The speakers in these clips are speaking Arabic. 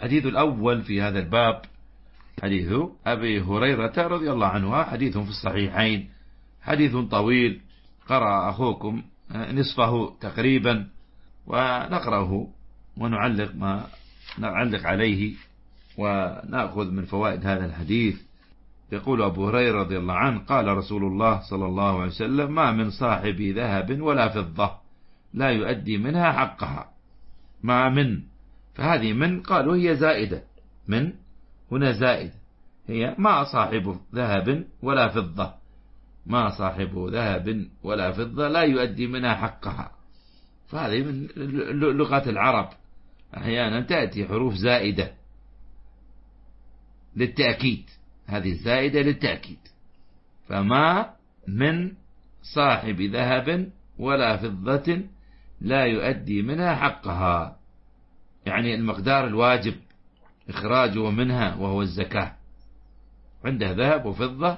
الحديث الأول في هذا الباب حديث أبي هريرة رضي الله عنه، حديث في الصحيحين، حديث طويل قرأ أخوكم نصفه تقريبا، ونقرأه ونعلق ما نعلق عليه ونأخذ من فوائد هذا الحديث. يقول أبو هريرة رضي الله عنه: قال رسول الله صلى الله عليه وسلم: ما من صاحب ذهب ولا فضة لا يؤدي منها حقها. ما من، فهذه من قالوا هي زائدة، من هنا زائدة، هي ما صاحب ذهب ولا فضة، ما صاحب ذهب ولا فضة لا يؤدي منها حقها. فهذه من لغة العرب، أحيانا تأتي حروف زائدة للتأكيد، هذه الزائدة للتأكيد. فما من صاحب ذهب ولا فضة لا يؤدي منها حقها، يعني المقدار الواجب إخراجه منها وهو الزكاة. عنده ذهب وفضة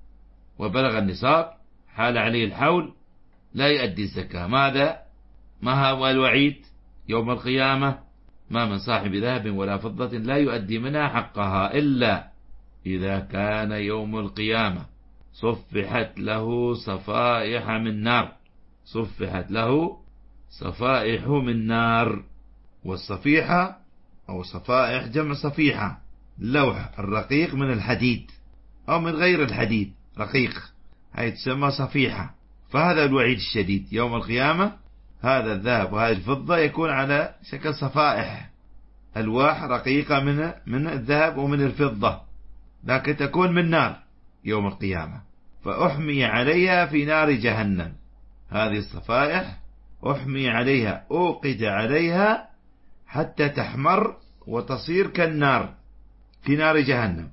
وبلغ النصاب، حال عليه الحول، لا يؤدي الزكاة. ماذا؟ ما هو الوعيد يوم القيامة؟ ما من صاحب ذهب ولا فضة لا يؤدي منها حقها إلا إذا كان يوم القيامة صفحت له صفائح من نار، صفحت له صفائح من نار. والصفيحة أو صفائح جمع صفيحة، اللوح الرقيق من الحديد أو من غير الحديد رقيق، هي تسمى صفيحة. فهذا الوعيد الشديد يوم القيامة، هذا الذهب وهذه الفضة يكون على شكل صفائح، ألواح رقيقة من الذهب ومن الفضة، لكن تكون من نار يوم القيامة، فأحمي عليها في نار جهنم. هذه الصفائح أحمي عليها، أوقد عليها حتى تحمر وتصير كالنار في نار جهنم،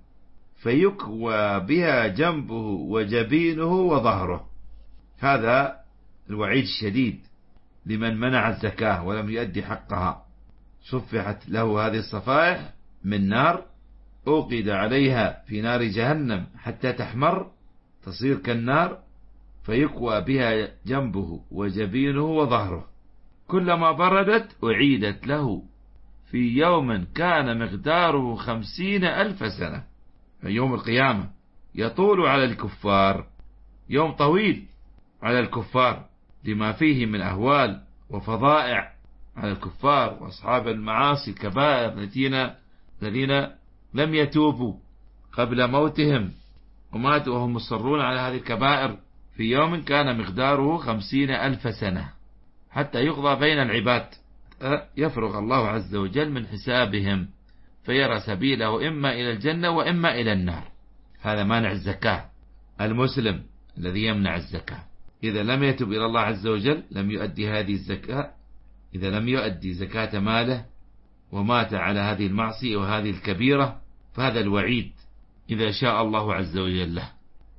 فيكوى بها جنبه وجبينه وظهره. هذا الوعيد الشديد لمن منع الزكاة ولم يؤدي حقها. صفحت له هذه الصفائح من نار، أوقد عليها في نار جهنم حتى تحمر تصير كالنار، فيكوى بها جنبه وجبينه وظهره، كلما بردت أعيدت له في يوم كان مقداره 50,000 سنة. يوم القيامة يطول على الكفار، يوم طويل على الكفار لما فيه من أهوال وفضائع على الكفار وأصحاب المعاصي الكبائر الذين لم يتوبوا قبل موتهم وماتوا وهم مصرون على هذه الكبائر، في يوم كان مقداره 50,000 سنة حتى يقضى بين العباد، يفرغ الله عز وجل من حسابهم فيرى سبيله إما إلى الجنة وإما إلى النار. هذا مانع الزكاة. المسلم الذي يمنع الزكاة إذا لم يتب إلى الله عز وجل لم يؤدي هذه الزكاة، إذا لم يؤدي زكاة ماله ومات على هذه المعصية وهذه الكبيرة، فهذا الوعيد إذا شاء الله عز وجل له.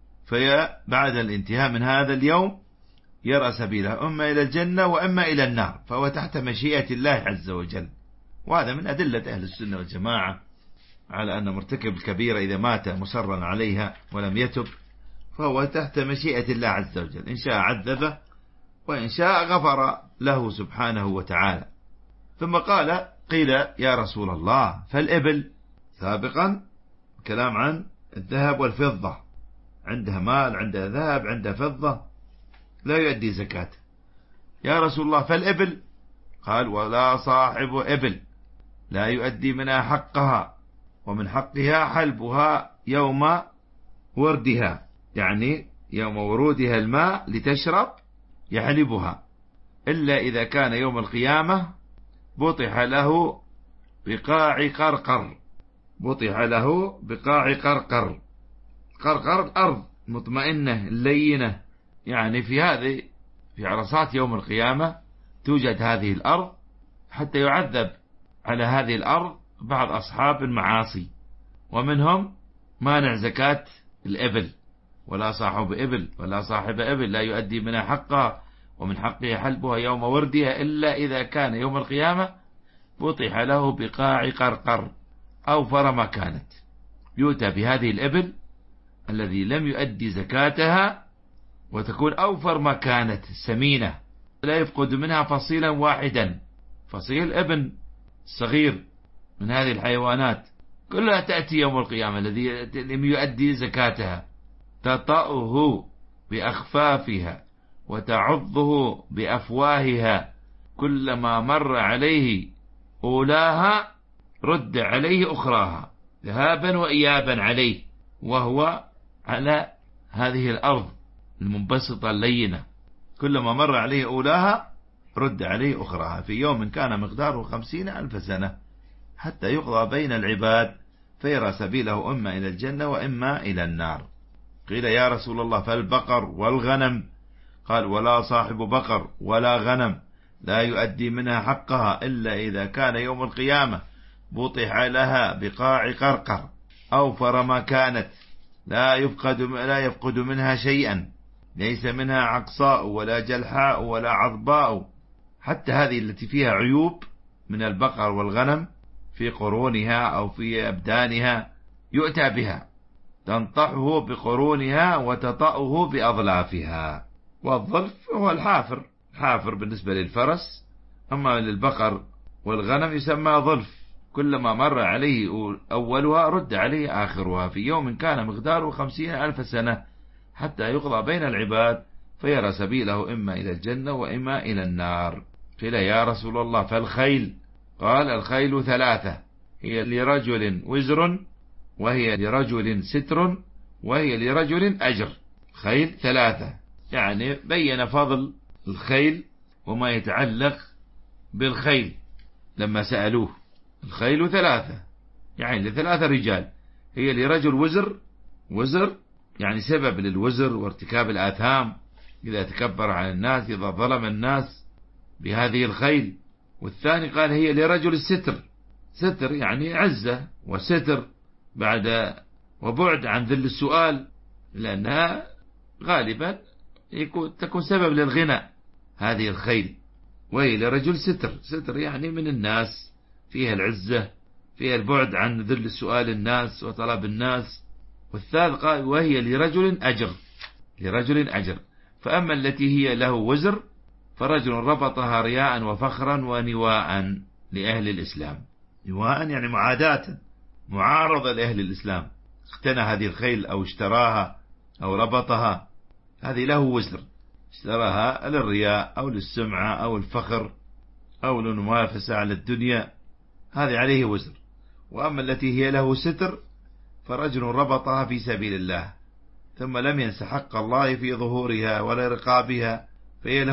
بعد الانتهاء من هذا اليوم يرى سبيله إما إلى الجنة وإما إلى النار، فهو تحت مشيئة الله عز وجل. وهذا من أدلة أهل السنة والجماعة على أن مرتكب الكبيرة إذا مات مصرا عليها ولم يتب فهو تحت مشيئة الله عز وجل، إن شاء عذبه وإن شاء غفر له سبحانه وتعالى. ثم قيل يا رسول الله فالإبل؟ سابقا كلام عن الذهب والفضة، عندها مال، عندها ذهب، عندها فضة، لا يؤدي زكاة. يا رسول الله فالإبل؟ قال ولا صاحب إبل لا يؤدي منها حقها، ومن حقها حلبها يوم وردها، يعني يوم ورودها الماء لتشرب يحلبها، إلا إذا كان يوم القيامة بطح له بقاع قرقر، بطح له بقاع قرقر. قرقر الأرض مطمئنة اللينة، يعني في عرصات يوم القيامة توجد هذه الأرض حتى يعذب على هذه الأرض بعض أصحاب المعاصي، ومنهم مانع زكاة الإبل، ولا صاحب إبل ولا صاحب إبل لا يؤدي منها حقها، ومن حقه حلبها يوم وردها إلا إذا كان يوم القيامة بطح له بقاع قرقر أوفر ما كانت. يؤتى بهذه الإبل الذي لم يؤدي زكاتها وتكون أوفر ما كانت، سمينة لا يفقد منها فصيلا واحدا، فصيل ابن صغير من هذه الحيوانات كلها تأتي يوم القيامة الذي لم يؤدي زكاتها، تطأه بأخفافها وتعضه بأفواهها، كلما مر عليه أولاها رد عليه أخراها ذهابا وإيابا عليه، وهو على هذه الأرض المنبسطة اللينة، كلما مر عليه أولاها رد عليه أخراها في يوم كان مقداره 50,000 سنة، حتى يقضى بين العباد فيرى سبيله إما إلى الجنة وإما إلى النار. قيل يا رسول الله فالبقر والغنم؟ قال ولا صاحب بقر ولا غنم لا يؤدي منها حقها إلا إذا كان يوم القيامة بطح لها بقاع قرقر أوفر ما كانت، لا يفقد منها شيئا، ليس منها عقصاء ولا جلحاء ولا عضباء، حتى هذه التي فيها عيوب من البقر والغنم في قرونها أو في أبدانها يؤتى بها، تنطحه بقرونها وتطأه بأظلافها. والظلف هو الحافر بالنسبة للفرس، أما للبقر والغنم يسمى ظلف، كلما مر عليه أولها رد عليه آخرها في يوم كان مقداره 50,000 سنة، حتى يقضى بين العباد فيرى سبيله إما إلى الجنة وإما إلى النار. قيل يا رسول الله فالخيل؟ قال الخيل 3، هي لرجل وزر، وهي لرجل ستر، وهي لرجل أجر. خيل 3، يعني بين فضل الخيل وما يتعلق بالخيل لما سألوه. الخيل 3 يعني ل3 رجال، هي لرجل وزر يعني سبب للوزر وارتكاب الآثام، إذا تكبر على الناس، إذا ظلم الناس بهذه الخيل. والثاني قال هي لرجل ستر يعني عزة وستر بعد وبعد عن ذل السؤال، لأنها غالبا تكون سبب للغنى هذه الخيل. وهي لرجل ستر يعني من الناس، فيها العزة، فيها البعد عن ذل السؤال الناس وطلب الناس. والثالث قال وهي لرجل أجر. فأما التي هي له وزر فرجل ربطها رياء وفخرا ونواء لأهل الإسلام. نواء يعني معاداة، معارضة لأهل الإسلام، اقتنى هذه الخيل أو اشتراها أو ربطها، هذه له وزر، اشتراها للرياء أو للسمعة أو الفخر أو للمنافسة على الدنيا، هذه عليه وزر. وأما التي هي له ستر فرجل ربطها في سبيل الله ثم لم ينس حق الله في ظهورها ولا رقابها، فهي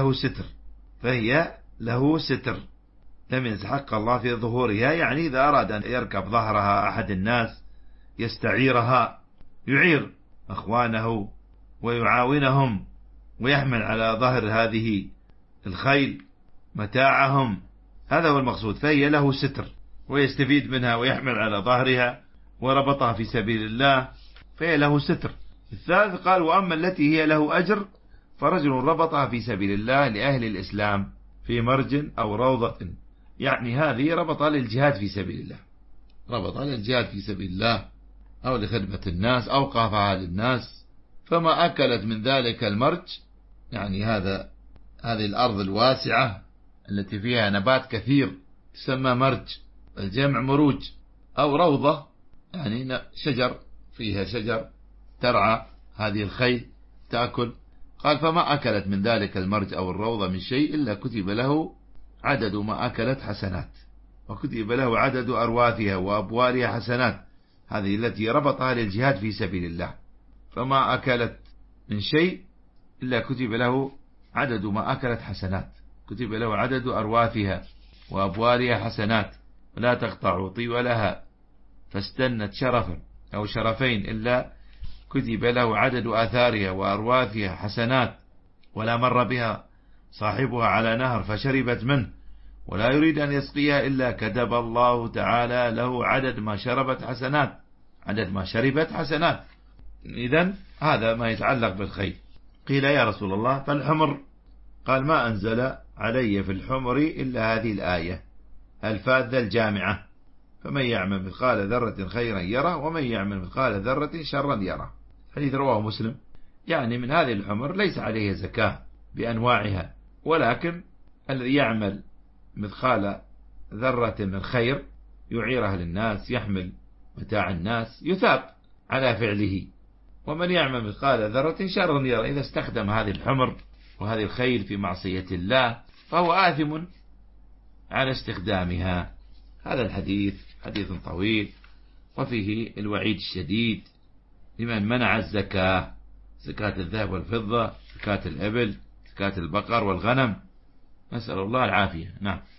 له ستر لم ينس حق الله في ظهورها، يعني إذا أراد أن يركب ظهرها أحد الناس يستعيرها، يعير أخوانه ويعاونهم ويحمل على ظهر هذه الخيل متاعهم، هذا هو المقصود. فهي له ستر ويستفيد منها ويحمل على ظهرها، وربطها في سبيل الله فهي له ستر. الثالث قال وأما التي هي له أجر فرجل ربطها في سبيل الله لأهل الإسلام في مرج أو روضة، يعني هذه ربطها للجهاد في سبيل الله أو لخدمة الناس أو قافها للناس، فما أكلت من ذلك المرج، يعني هذه الأرض الواسعة التي فيها نبات كثير تسمى مرج، الجمع مروج، أو روضة يعني فيها شجر ترعى هذه الخيل تأكل. قال فما أكلت من ذلك المرج أو الروضة من شيء إلا كتب له عدد ما أكلت حسنات، وكتب له عدد أرواثها وأبوالها حسنات، هذه التي ربطها للجهاد في سبيل الله. فما أكلت من شيء إلا كتب له عدد ما أكلت حسنات، كتب له عدد أرواثها وأبوالها حسنات، ولا تقطع طولها فاستنت شرفا أو شرفين إلا كتب له عدد آثارها وأرواثها حسنات، ولا مر بها صاحبها على نهر فشربت منه ولا يريد أن يسقيها إلا كتب الله تعالى له عدد ما شربت حسنات. إذن هذا ما يتعلق بالخيل. قيل يا رسول الله فالحمر؟ قال ما أنزل علي في الحمر إلا هذه الآية الفاذة الجامعة، فمن يعمل مثقال ذرة خيرا يره ومن يعمل مثقال ذرة شرا يره. حديث رواه مسلم. يعني من هذه الحمر ليس عليه زكاة بأنواعها، ولكن الذي يعمل مثقال ذرة من خير يعيرها للناس، يحمل متاع الناس، يثاب على فعله. ومن يعمل مثقال ذرة شرا يرى. إذا استخدم هذه الحمر وهذه الخيل في معصية الله فهو آثم على استخدامها. هذا الحديث حديث طويل وفيه الوعيد الشديد لمن منع الزكاة، زكاة الذهب والفضة، زكاة الإبل، زكاة البقر والغنم، نسأل الله العافية. نعم.